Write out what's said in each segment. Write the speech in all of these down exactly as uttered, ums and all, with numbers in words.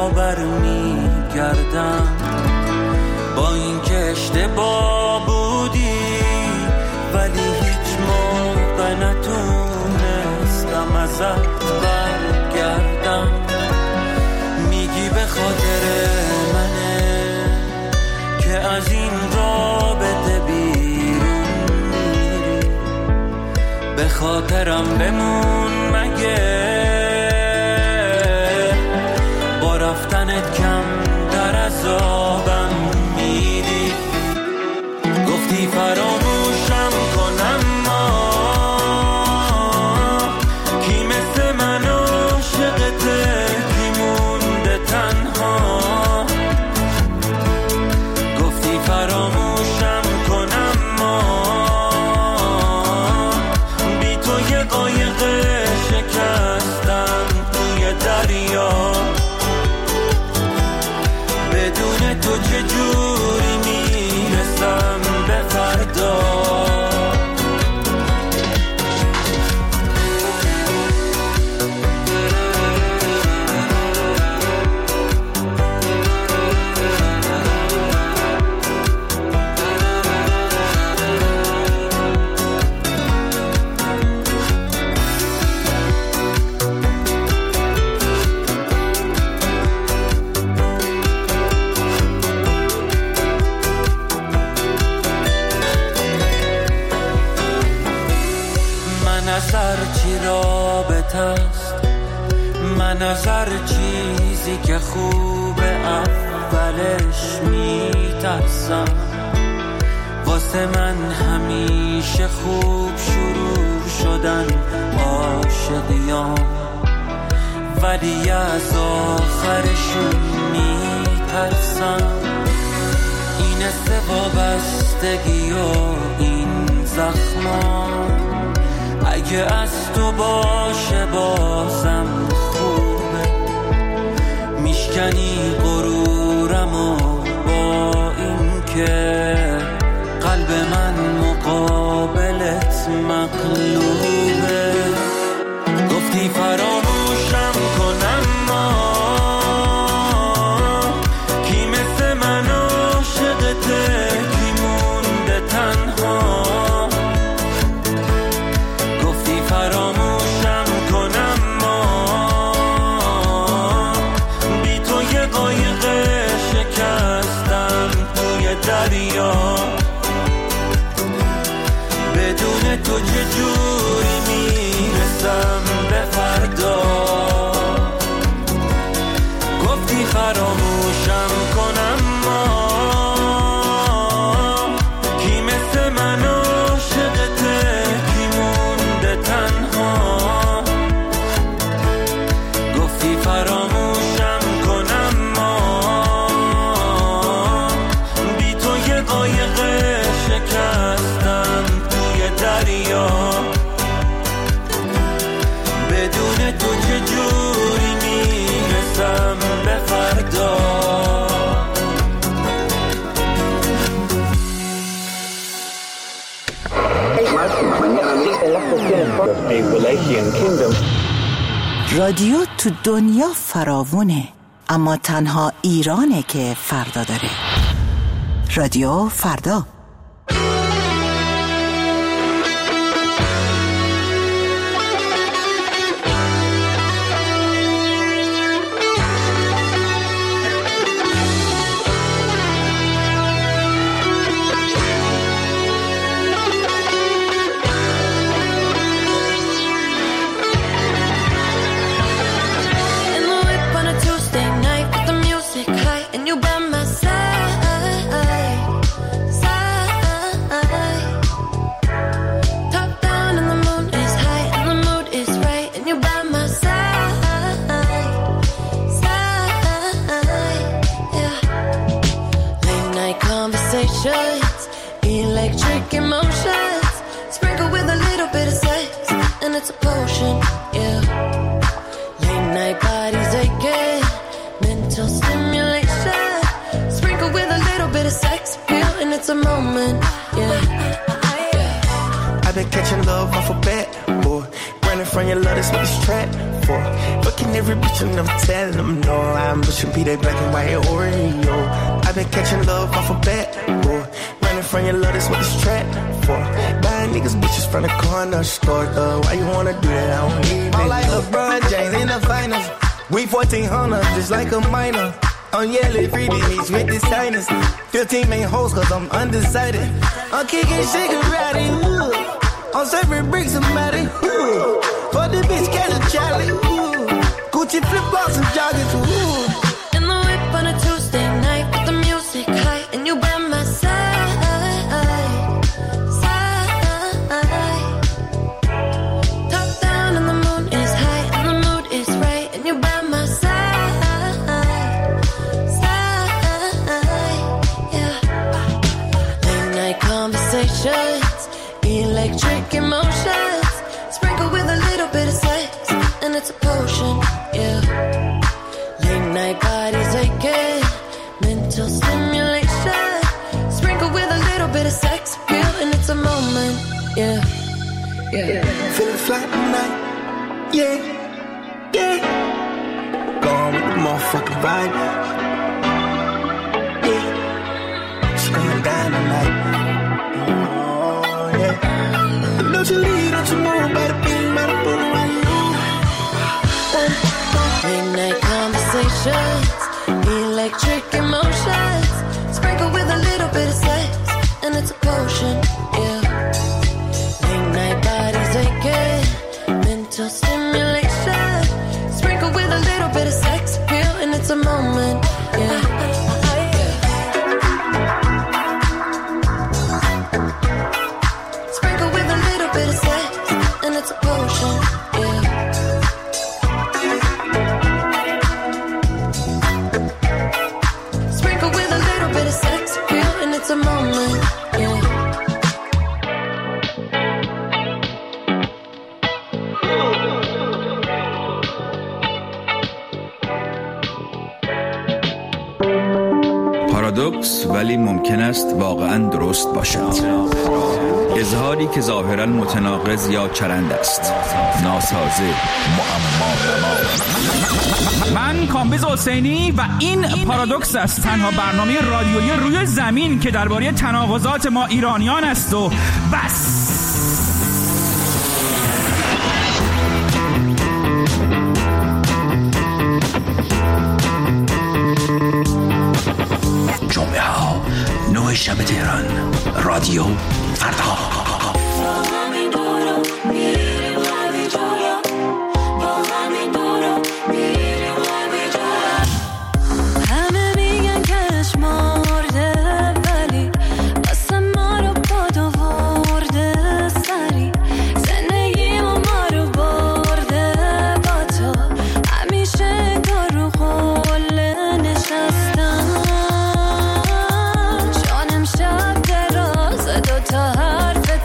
پا بر میگردم، با این که اشتباه بودی ولی هیچ موقع نتونستم ازت برگردم. میگی به خاطر منه که از این رابطه بیرون میری، به خاطرم بمون مگه با رفتنت کم در عذابم میری. گفتی فراموشم کنم ما کی مثل من عاشقته کی مونده تنها. گفتی فراموشم کنم ما بی تو یه قایق شکستم توی دریا. بدون تو چجوری میرسم به فردا. من از هر چیزی که خوبه اولش میترسم. واسه من همیشه خوب شروع شدن عاشقیام، ولی از آخرشون میترسم. این وابستگی و این زخما اگه از تو باشه بازم خوبه. میشکنی غرورمو با این که قلب من مقابلت مغلوبه. گفتی فراموشم کنم ما کی مثل من عاشقته کی مونده تنها. گفتی فراموشم کنم ما بی تو یه قایق شکستم توی دریا. بدون تو چجوری میرسم به فردا. گفتی فراموشم کنم ما کی مثل من عاشقته کی مونده تنها. گفتی فراموشم کنم ما بی تو یه قایق شکستم توی دریا. بدون تو چجوری میرسم به فردا. رادیو تو دنیا فراوونه، اما تنها ایرانه که فردا داره. رادیو فردا. Electric emotions sprinkled with a little bit of sex, and it's a potion, yeah. Late night bodies aching, mental stimulation sprinkled with a little bit of sex appeal, and it's a moment, yeah. I've been catching love off a bat, boy. Running from your love, that's what this trap for. Looking every bitch and I'm telling them no. I'm pushing P that black and white Oreo. I've been catching love off a bat, boy. Running from your love, that's what this trap for. Buying niggas bitches from the corner store, though. Why you wanna do that? I don't need it. I'm like LeBron James in the finals. We fourteen hundred, just like a minor. I'm yelling freebies with the signers. fifteen main hoes, cause I'm undecided. I'm kicking shit karate, ooh. I'm serving bricks and matty, ooh. For the bitch, catch a Charlie, ooh. Gucci flip-flops and joggers, ooh. In the whip on a Tuesday night with the music high, and you by my side, side. Top down and the moon is high, and the mood is right, and you by my side, side. Yeah. Late night conversations, electric emotions, sprinkle with a little bit of sex, and it's a potion. Yeah. Late night bodies aching, mental stimulation, sprinkle with a little bit of sex appeal, and it's a moment. Yeah, yeah. Feeling fly tonight, yeah, yeah. Gone with the motherfucking vibe, yeah. It's going down tonight, oh yeah. Don't you leave, don't you move, by the beat, by the boom, by you. Late night conversations, electric emotions, sprinkle with a little bit of sex, and it's a potion, yeah. Late night bodies aching, mental stimulation, sprinkle with a little bit of sex appeal, and it's a moment, yeah. Sprinkle with a little bit of sex, and it's a potion, yeah. Sprinkle with a little bit of sex appeal, and it's a moment, yeah. پارادوکس ولی ممکن است واقعاً درست باشد. اظهاری که ظاهراً متناقض یا چرند است، ناسازه، معما. من کامبیز حسینی و این پارادوکس است، تنها برنامه رادیویی روی زمین که درباره تناقضات ما ایرانیان است و بس. جمعه ها نه شب تهران، رادیو فردا. تا حرف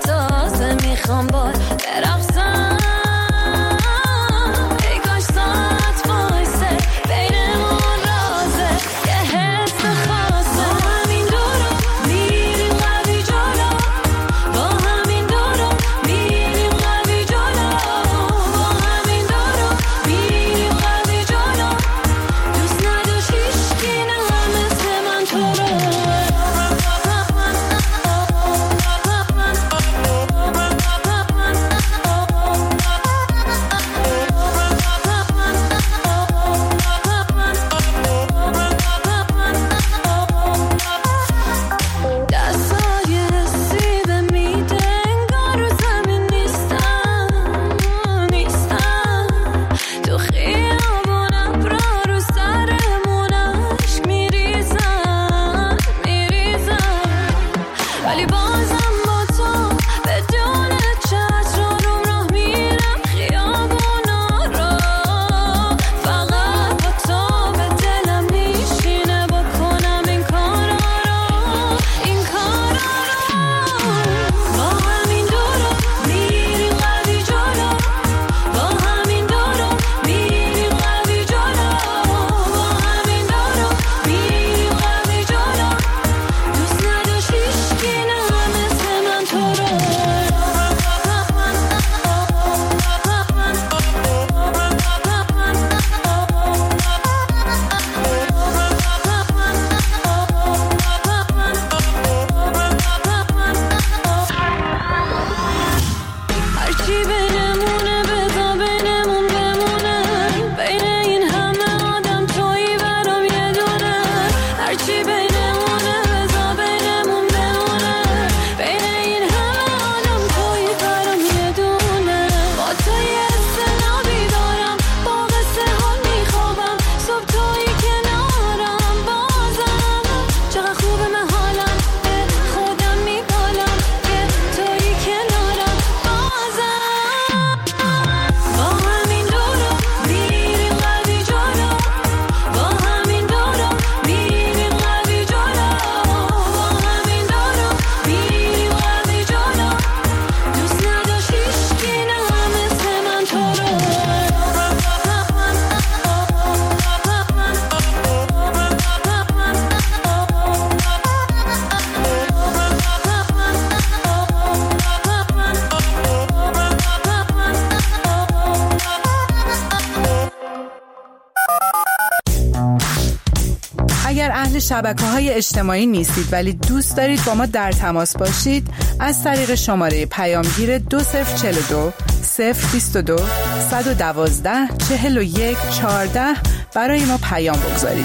اگر اهل شبکه‌های اجتماعی نیستید ولی دوست دارید با ما در تماس باشید، از طریق شماره پیامگیر دو صفر چهل و دو صفر بیست و دو صد و دوازده چهل و یک چهارده برای ما پیام بگذارید.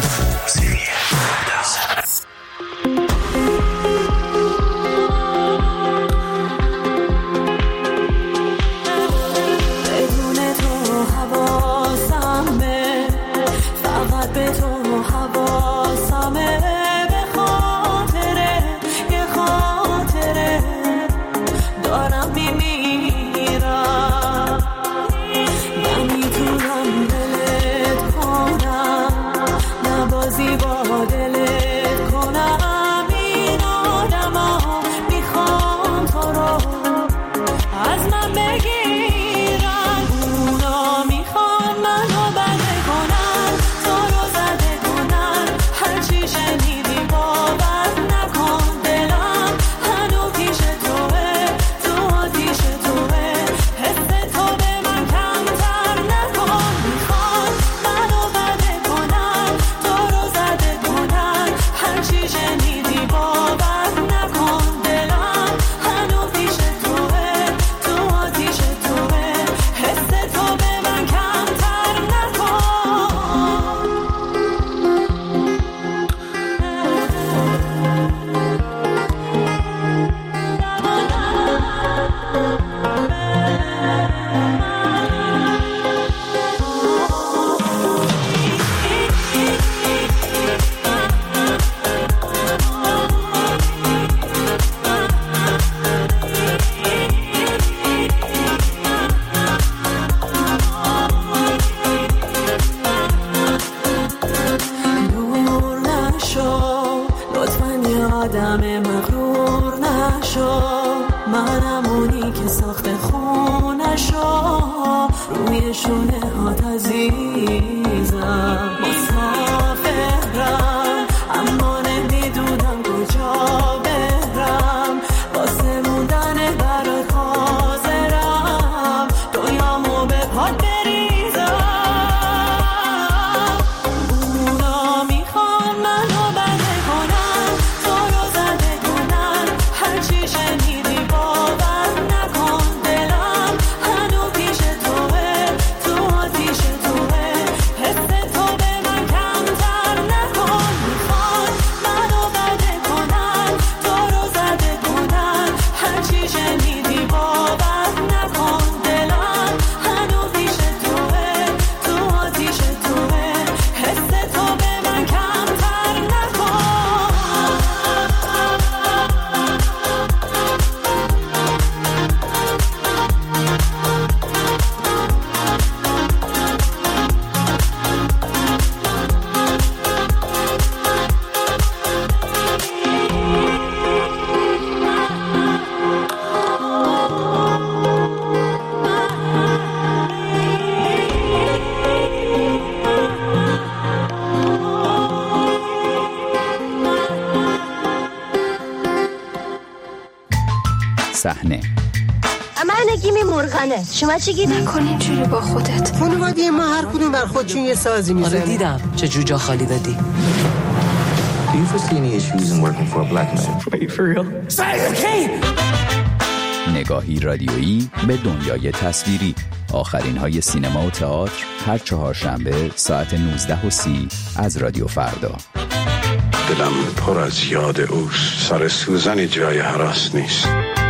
صحنه من نگیمی مرغنه. شما چی گیری؟ نکن اینجوری با خودت. خانواده ما هر کدوم بر خودشون یه سازی میزنه. آره دیدم چه جو جا خالی دادی. Do you foresee any issues in working for a black man? Wait, for real? نگاهی رادیویی به دنیای تصویری. آخرین های سینما و تئاتر هر چهارشنبه ساعت نوزده و سی از رادیو فردا. دلم پر از یاد اوست. سر سوزنی جای هراس نیست.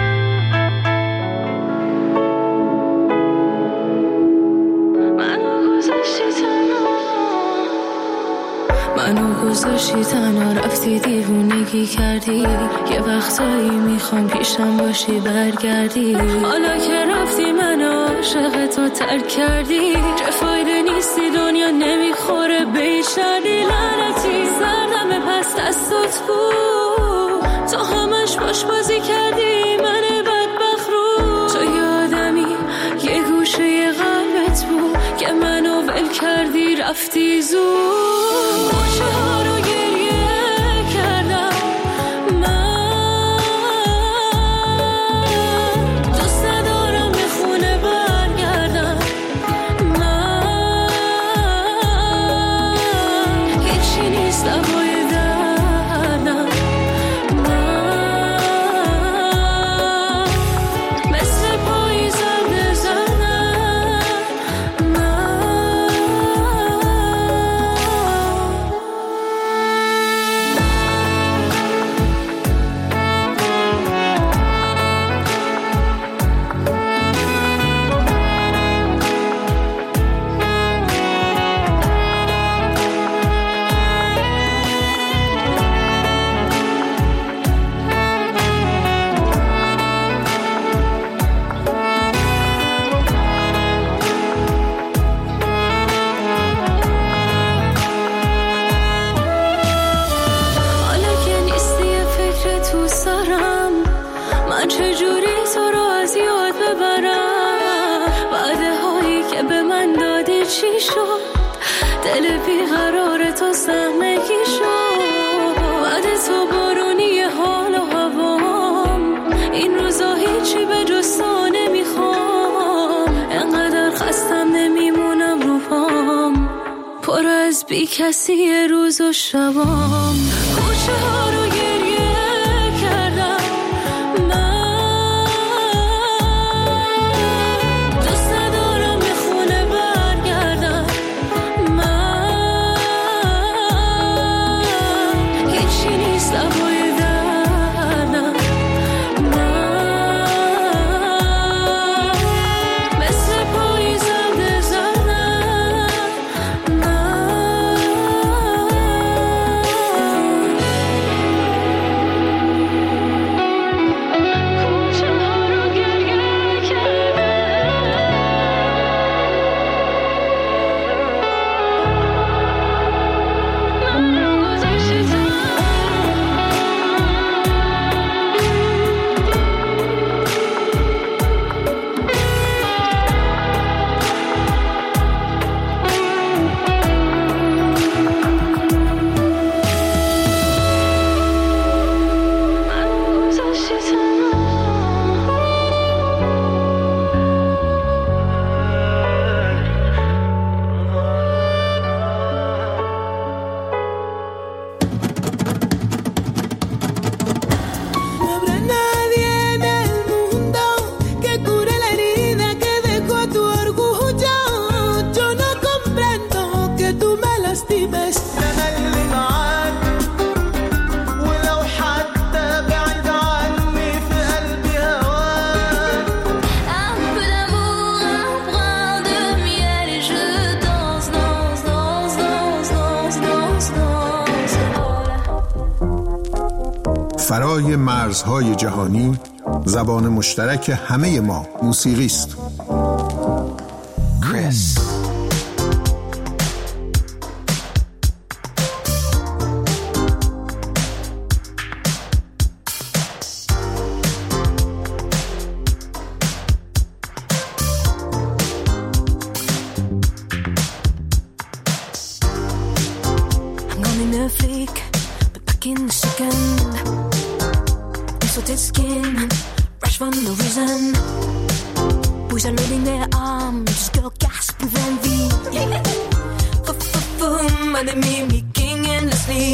منو گذاشتی تنها رفتی دیوونگی کردی. یه وقتایی میخوام پیشم باشی برگردی. حالا که رفتی منو عاشق تو ترک کردی. چه فایده نیستی دنیا نمیخوره بیشتری. لعنتی سردم پس دستت بود. تو همش باش بازی کردی من بدبخت رو. تو یادمی یه گوشه قلبت بود که منو ول کردی رفتی زود. باشه ها رو گریه کردم من. دوست ندارم به خونه برگردم من. هیچی نیست لبای در چجوری تو رو از یاد ببرم، وعده هایی که به من دادی چی شد، دل بیقرار تو سهمگی شد، وعده تو بارونی حال و هوام، این روزا هیچی به جز تو نمیخوام، انقدر خستم نمیمونم رو پام، پر از بی کسی روز و شبام، کوچه ها رو گریه کردم من، دوست ندارم به خونه برگردم من، هیچی نیست لبای دردم من، مثل پاییزم دل زدم من. کوچه ها رو گریه کردم من رو گذاشتی تو. No habrá nadie en el mundo que cure la herida que dejó tu orgullo. Yo no comprendo que tú me lastimes. أنا اللي معاك ولو حتى بعيد عني في قلبي هواك. Un peu d'amour, un brin de miel et je danse, danse, danse, danse, danse, danse, danse. فرای مرزهای جهانی زبان مشترک همه ما موسیقی است. کریس. I'm gone in a flick, but back in a second. Insulted skin, rush for no reason. Boys are loading their arms, girl gasp with envy. F-f-f-boom, and they made me king endlessly.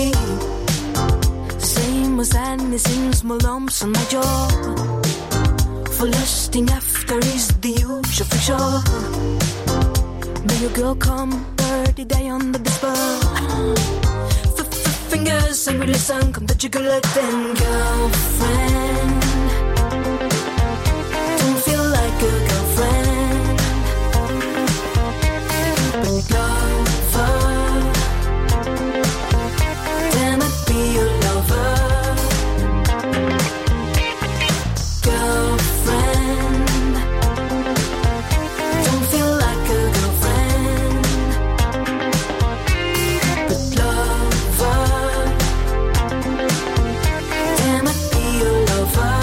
Same as sadness in small lumps on my jaw. For lusting after is the usual fiction. May your girl come dirty day under the spell. Fingers angrily sunk, come touch your good then, girlfriend. Don't feel like a girlfriend, but lover. Damn it, be your lover, girlfriend. Don't feel like a girlfriend, but lover. Damn it, be your lover.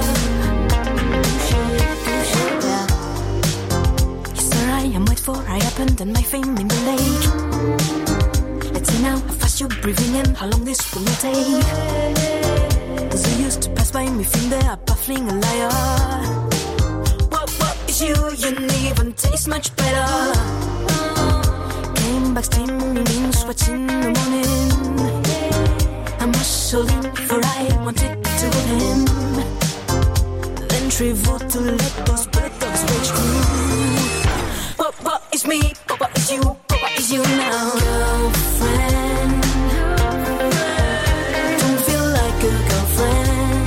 Yes, sir, I am wait for I happened and my fame in the lake. Let's see now how fast you're breathing in, how long this will take. As you used to pass by me, feel there, baffling a liar. What, what is you? You even taste much better. Came back steaming, sweats in the morning. I'm hustling for I wanted to hold him. Then travel to let those birds rage through. What, what is me? What, what is you? What, what is you now? Girlfriend. Don't feel like a girlfriend,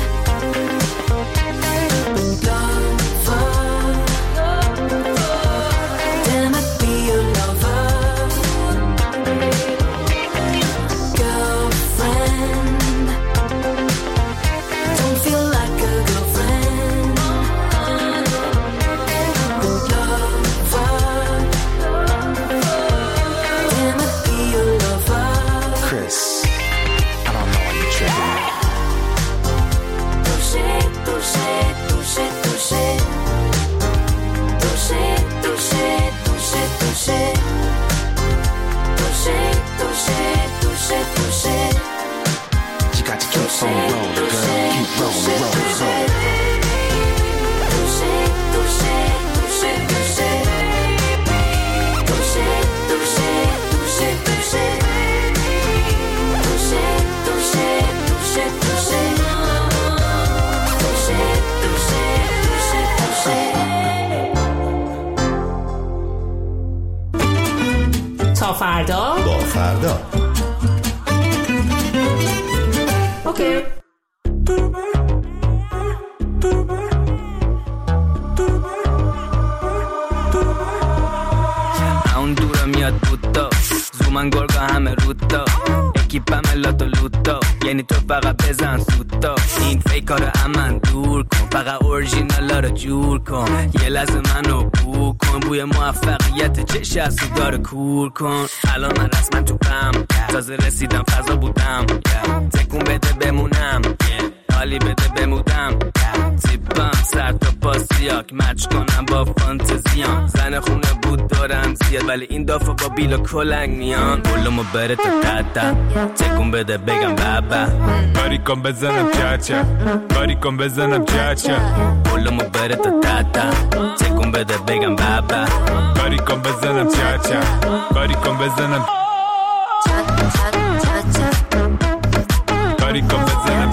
but lover. Damn it, be your lover, girlfriend. Don't feel like a girlfriend, فردا. اوکی. اون دورم میاد بودا زومن گرگا همه رودا اکیپم لاتو لوتا یعنی تو فقط بزن سوتا این فیکا رو امن دور کن فقط اورژینالا رو جور کن یه لحظه منو بو کن بوی موفقیت چه شستو داره کور کن الان من رسما تو پم تازه رسیدم فضا بودم تکون بده بمونم حالی بده بمودم زیبم سر تا پاسیاک مچ کنم با فانتزیام زن خونه بود دارم زیاد ولی این دافا با بیل و کلنگ میان بولمو بره تا تتا تکون بده بگم بابا کاری کن بزنم چاچا کاری کن بزنم چاچا بولمو بره تا تتا تکون بده بگم بابا کاری کن بزنم چاچا کاری کن بزنم کاری کن بزنم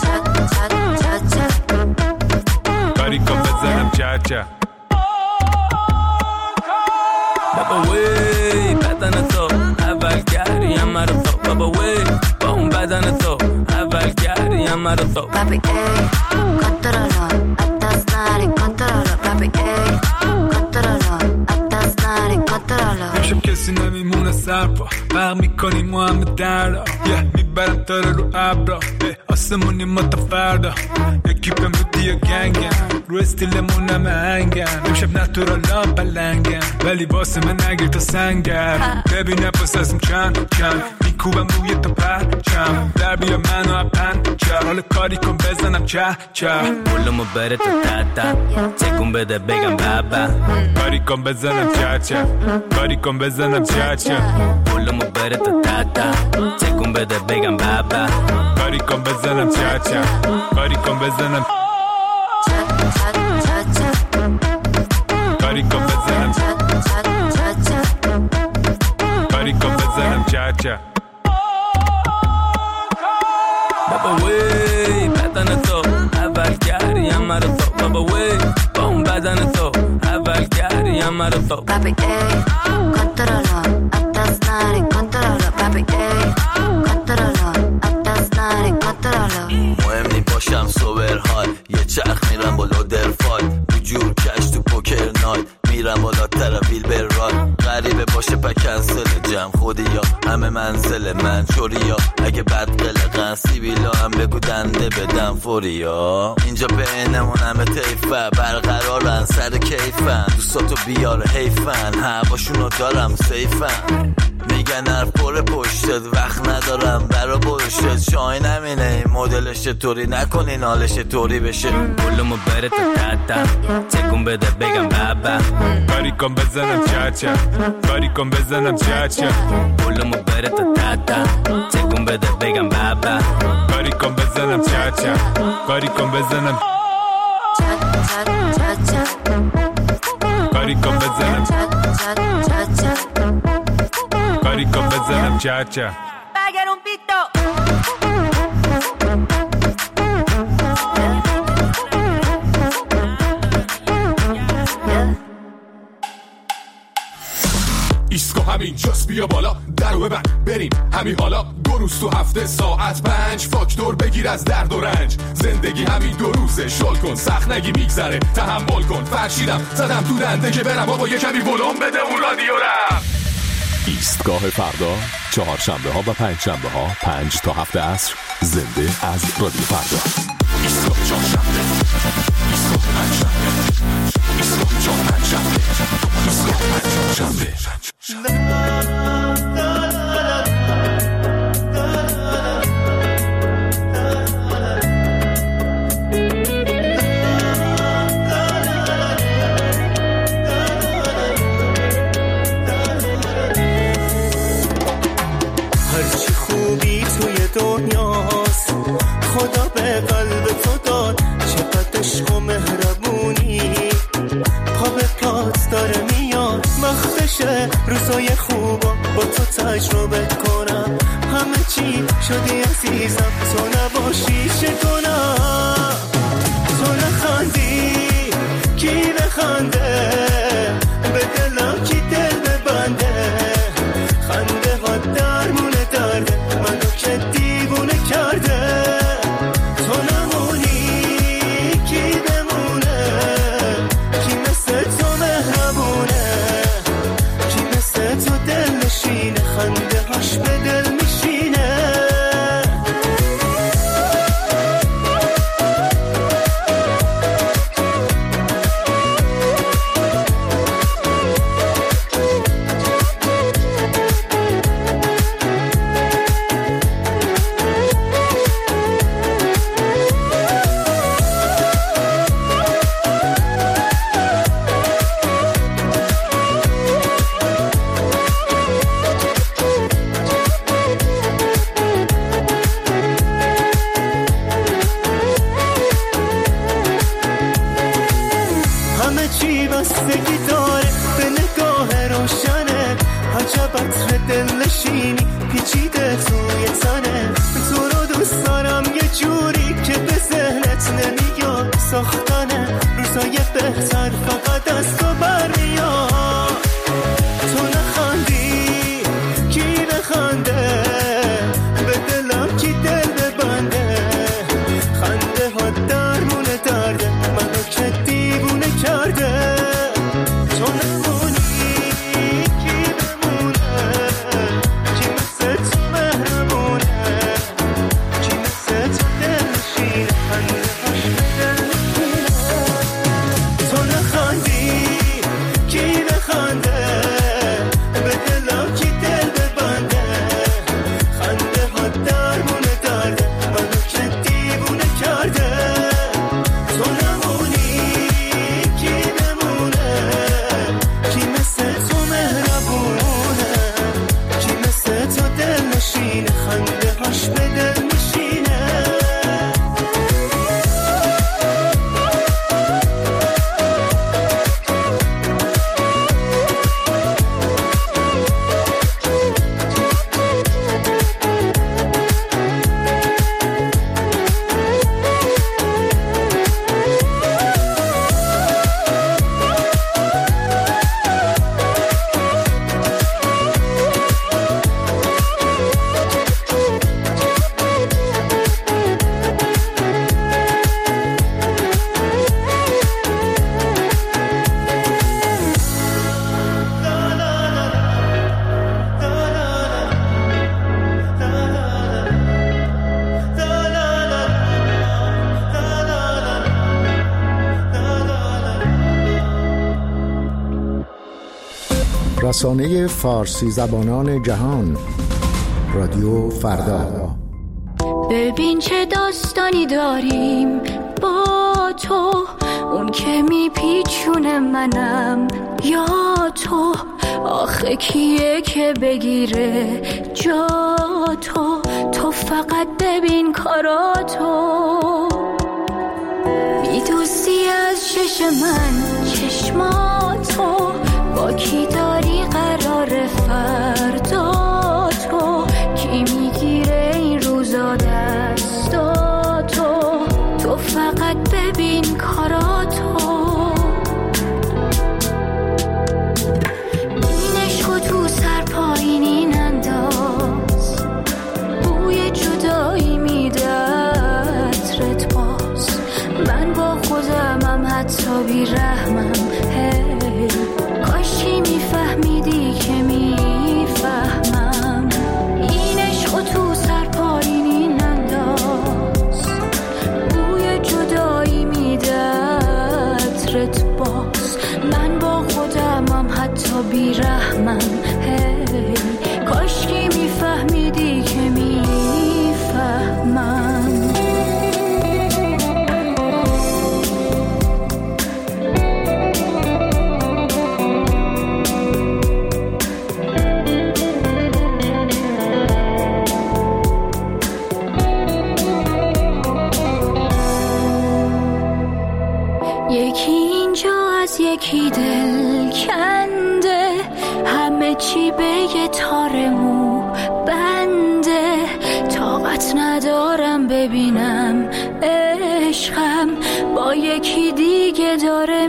کاری کن بزنم چاچا بابا وی بدن تو اول گریم مرا تو بابا وی با اون بدن تو اول گریم مرا تو بابی ای کنترولو اتاس ناری کنترولو بابی ای کنترولو اتاس ناری کنترولو امشب کسی نمیمونه سرپا برق میکنیم ما همه دردا یه میبرم تاره رو ابرا آسمونی ما تا فردا یکی پم بودی یا گنگم رو استیلمون همه هنگم امشب نتورالام پلنگم ولی واسه من نگیر تا سنگم ببین نفس ازم چند چند میکوبم روی تا پرچم در بیا منو اپن چه حال کاری کن بزنم چه چه بولمو بره تا تتا تکون بده بگم بابا کاری کن بزنم چه چه کاری کن بزنم چه چه بولمو بره تا تتا تکون بده بگم بابا کاری کن بزنم چه چه کاری کن بزنم کاری کن بزنم کاری کن بزنم چه چه بابا وی بدن تو اول گریم مرا تو بابا وی با اون بدن تو اول گریم مرا تو بابی ای کنترولو اتاس ناری کنترولو بابی ای کنترولو اتاس ناری کنترولو مهم نی باشم سوبر های یه چرخ میرم بالا درفای تو جور کش تو پوکر نایت میرم بالا ترافیل بر رای غریبه باشه پا کنسل جمع خودی یا همه منزل من چوری یا اگه بد قلقن سیبیلا هم بگو دنده بدم فوری یا اینجا بینمون همه تیفه برقرارن سر کیفن دوستاتو بیار حیفن هواشونو دارم سیفن میگن حرف پر پشتت وقت ندارم برا پشتت شاین همینه این مدلش چطوری نکنین حالش طوری بشه بولمو بره تا تتا تکون بده بگم بابا کاری کن بزنم چه چه کاری کن بزنم چه چه بولمو بره تا تتا تکون بده بگم بابا کاری کن بزنم چه چه کاری کن بزنم کاری کن بزنم کاری کن بزنم چه چه Pagare un pito. ایسکو همین جاست بیا بالا درو ببن بریم همین حالا دو روز تو هفته ساعت پنج فاکتور بگیر از درد و رنج زندگی همین دو روزه شل کن سخت نگی میگذره تحمل کن فرشیدم زدم تو دنده که برم بابا یه کمی ولوم بده اون رادیو رم ایستگاه فردا چهارشنبه ها و پنج شنبه ها پنج تا هفت عصر زنده از رادیو فردا. ایستگاه چهارشنبه ایستگاه پنج شنبه ایستگاه چهار پنج شنبه ایستگاه پنج شنبه هرچی خوبی توی دنیاست خدا به قلب تو داد چقدر عشق و مهربونی پا به پات داره میاد وقتشه روزای خوبا با تو تجربه کنم همه چی شدی عزیزم تو نباشی چه کنم تو نخندی کی بخنده به دلم کی دل ببنده خنده ها درمونه رسانه فارسی زبانان جهان، رادیو فردا. ببین چه داستانی داریم با تو، اون که میپیچونه منم یا تو. آخه کیه که بگیره جا تو؟ تو فقط ببین کاراتو. میدوزی از چش من چشماتو، با کی داری قرار فردا تو؟ کی میگیره این روزا دستاتو؟ تو فقط ببین کاراتو. این عشقو تو سر پایینی ننداز، بوی جدایی میده عطرت باز. من با خودمم حتی بی رحمم، هی کاشی میفهمیدی که میفهمم. این عشقو تو سر پایینی ننداز، بوی جدایی میده عطرت باز. من با خودمم حتی بی رحمم، هی کاشکی میفهمیدی که میفهمم. یکی اینجا از یکی دل کنده، همه چی به یه تار مو بنده. طاقت ندارم ببینم عشقم با یکی دیگه داره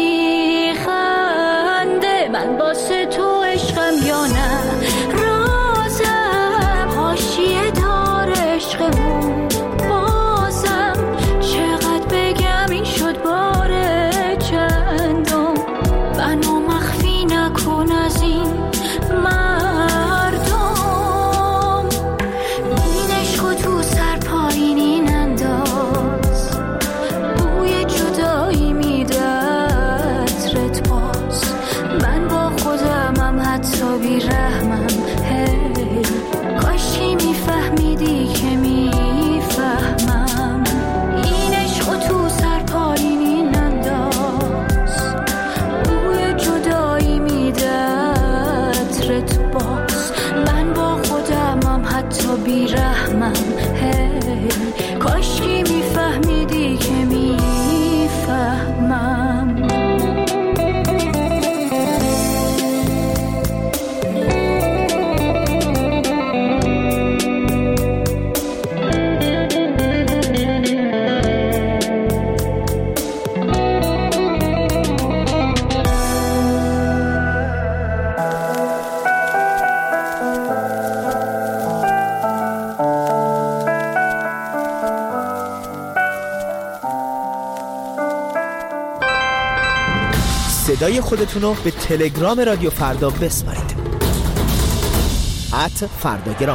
میخنده. من واسه تو عشقم یا نه رازم، حاشیه دار عشقمون بازم. چقدر بگم این شد باره چندم، منو مخفی نکن از این مردم. این عشقو تو سر پایینی ننداز، بوی جدایی میده عطرت باز. من با خودمم حتی بی رحمم، هی کاشی میفهمیدی که میفهمم. این عشقو تو سر پایینی ننداز، بوی جدایی میده عطرت باز. من با خودمم حتی بی رحمم، هی کاشکی میفهمیدی که میفهمم. صدای خودتون رو به تلگرام رادیو فردا بسپارید. ات فرداگرام.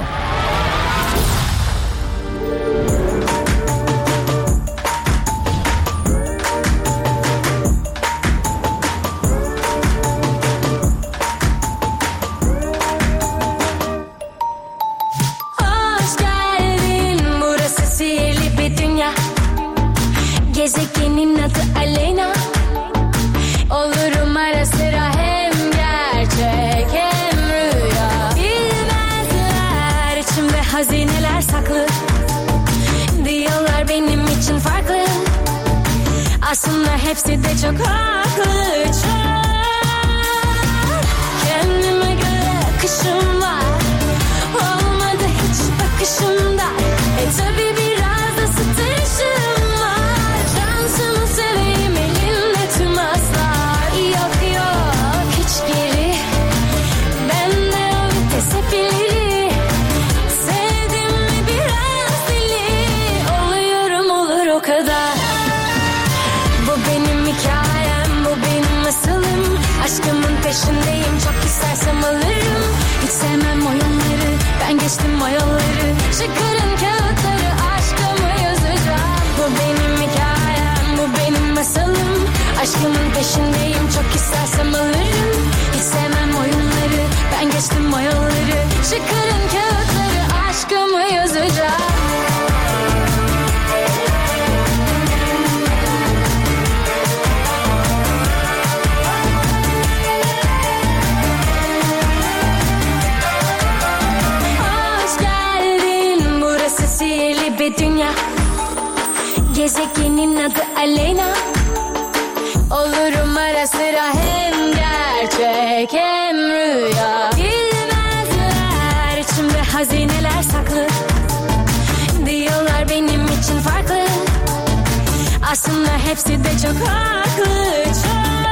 Hoş geldin, burası sihirli bir dünya. Gezegenin adı Aleyna. Olurum ara sıra hem gerçek hem rüya. Bilmezler içimde hazineler saklı. Diyorlar benim için farklı. Aslında hepsi de çok haklı. Çok kendime göre akışım var. Olmadı hiç bakışımda. E tabi biraz da sıtışım var. Şansımı seveyim elimde tüm aslar. Yok yok hiç geri. Bende o vites hep ileri. Sevdim mi biraz deli. Oluyorum olur o kadar. Bu benim hikayem, bu benim masalım. Aşkımın peşindeyim, çok istersem alırım. Hiç sevmem oyunları, ben geçtim o yolları. Çıkarın kağıtları, aşkımı yazacağım. Bu benim hikayem, bu benim masalım. Aşkımın peşindeyim, çok istersem alırım. Hiç sevmem oyunları, geçtim o yolları. Çıkarın kağıtları, aşkımı yazacağım. Hoş geldin, burası sihirli bir dünya. Gezegenin adı Aleyna. Olurum ara sıra hem gerçek hem rüya. Bilmezler içimde hazineler saklı. Diyorlar benim için farklı. Aslında hepsi de çok haklı. Çok.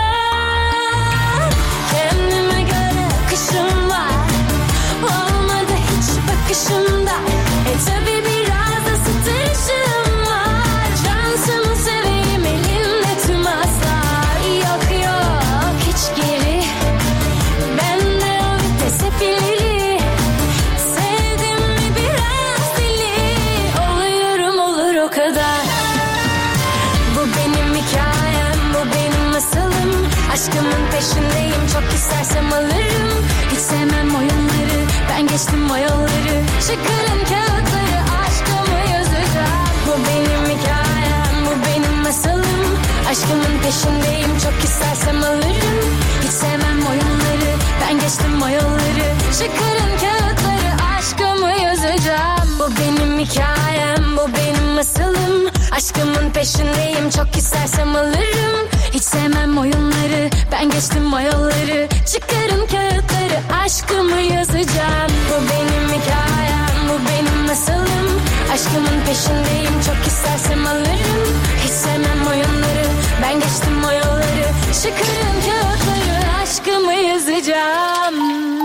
Kendime göre akışım var. Olmadı hiç bakışımda. E tabi biraz da sıtışım var. Şansımı seveyim, elimde tüm aslar. Yok yok hiç geri. Bende o vites hep ileri. Sevdim mi biraz deli. Oluyorum olur o kadar. Bu benim hikayem, bu benim masalım. Aşkımın peşindeyim, çok istersem alırım. Hiç sevmem oyunları, ben geçtim o yolları. Çıkarın kağıtları, aşkımı yazacağım. Bu benim hikayem, bu benim masalım. Aşkımın peşindeyim, çok istersem alırım. Hiç sevmem oyunları, ben geçtim o yolları. Çıkarın kağıtları, aşkımı yazacağım. Bu benim hikayem, bu benim masalım. Aşkımın peşindeyim, çok istersem alırım. Hiç sevmem oyunları, ben geçtim o yolları. Çıkarın kağıtları, aşkımı yazacağım. Bu benim hikayem, bu benim masalım. Aşkımın peşindeyim, çok istersem alırım. Hiç sevmem oyunları, ben geçtim o yolları. Çıkarın kağıtları, aşkımı yazacağım.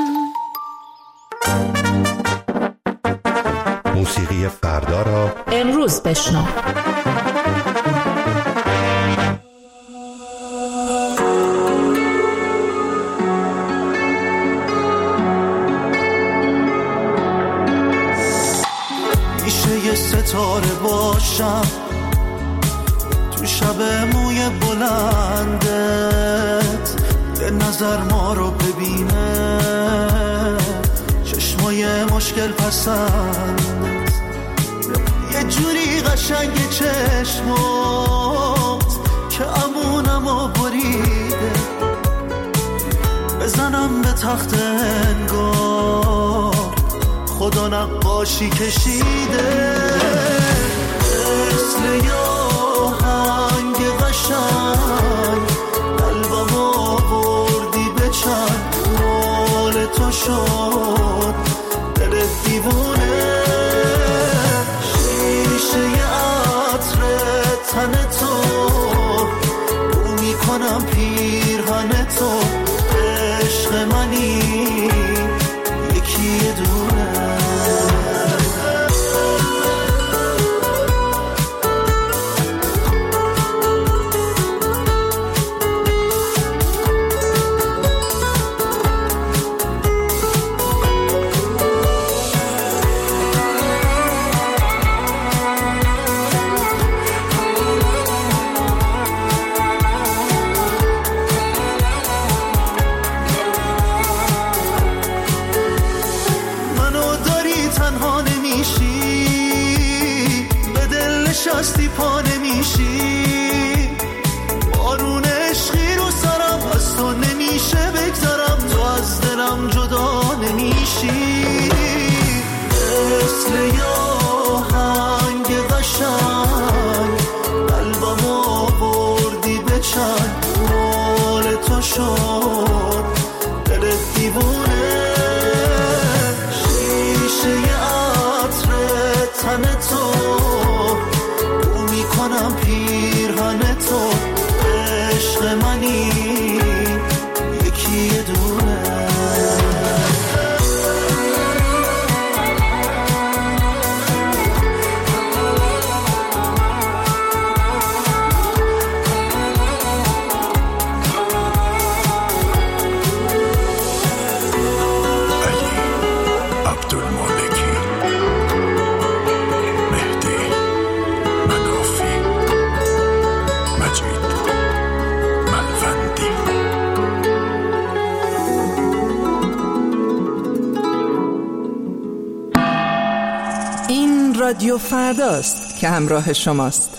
موسیقی فردا را امروز بشنو. میشه یه ستاره باشم تو شب موی بلندت، به نظر ما رو ببینه چشمای مشکل پسند، یه جوری قشنگ چشمات که امونمو بریده، بزنم به تخت انگار خدا نقاشی کشیده، مثل یاهنگ قشنگ قلبم آوردی به چند، مال تو شد دل دیوونه، شیشه عطر تن تو بو میکنم پیرهن تو، عشق منی یکی دونه. شستی پا نمیشی، بارون عشقی رو سرم از تو نمیشه بگذارم، تو از دلم جدا نمیشی، مثل یاهنگ قشنگ قلبم آوردی به چند، مال تو شد دل دیوونه، شیشه عطر تن تو کنم پیرهن تو، عشق منی یکی دونه. علی عبدالمالکی، این رادیو فرداست که همراه شماست.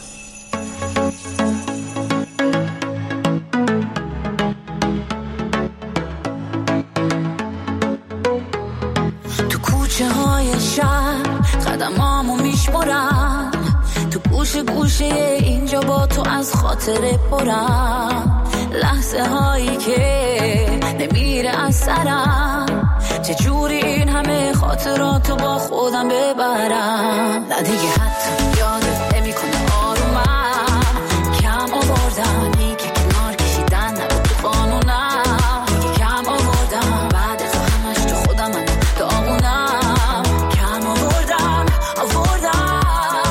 تو کوچه های شهر قدمامو میشمرم، تو گوشه گوشه اینجا با تو از خاطره پرم، لحظه هایی که نمیره از سرم، چجوری این همه خاطراتو با خودم ببرم. نه دیگه حتی یادت نمی کنه آرومم، کم آوردم دیگه کنار کشیدن نبود تو قانونم، دیگه کم آوردم بعد از همش تو خودم من دامونم، کم آوردم آوردم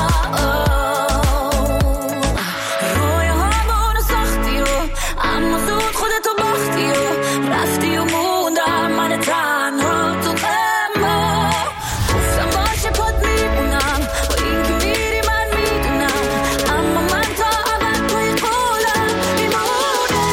رویا همونو ساختی و اما زود خودتو باختی و رفتی و موندم من تنها تو اما گفتم باشه پاد میبونم با این که میری من میدونم، اما من تا ابد توی قولم میمونم.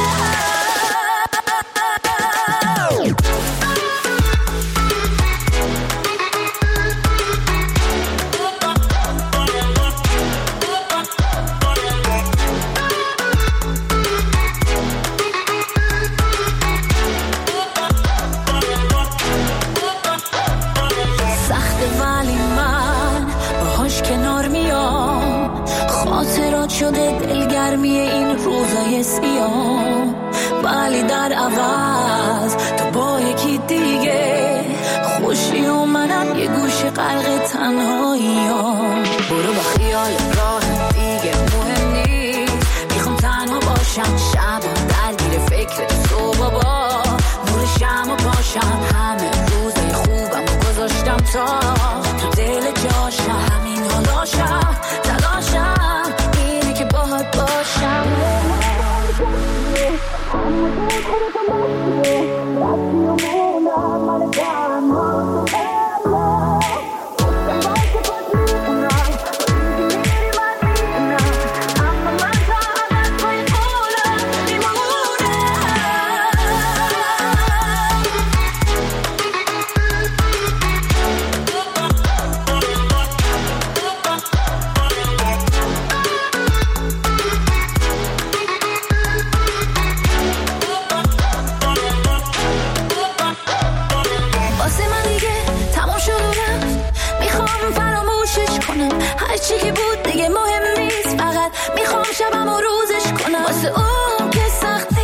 سخته ولی من باهاش کنار میام، خاطرات شده دلگرمی این روزای سیام، ولی در عوض تو با یکی دیگه خوشی و منم یه گوشه غرق تنهاییام. برو با خیال راه دیگه مهم نیست، میخوام تنها باشم شب درگیر فکر تو بابا، نور شمع و پاشم همه روزای خوبم و گذاشتم تا تو دل جاشم، همین حالاشم تلاشم اینه که باهات باشم. هرچی که بود دیگه مهم نیست، فقط میخوام شبم و روزش کنم واسه اون که سخت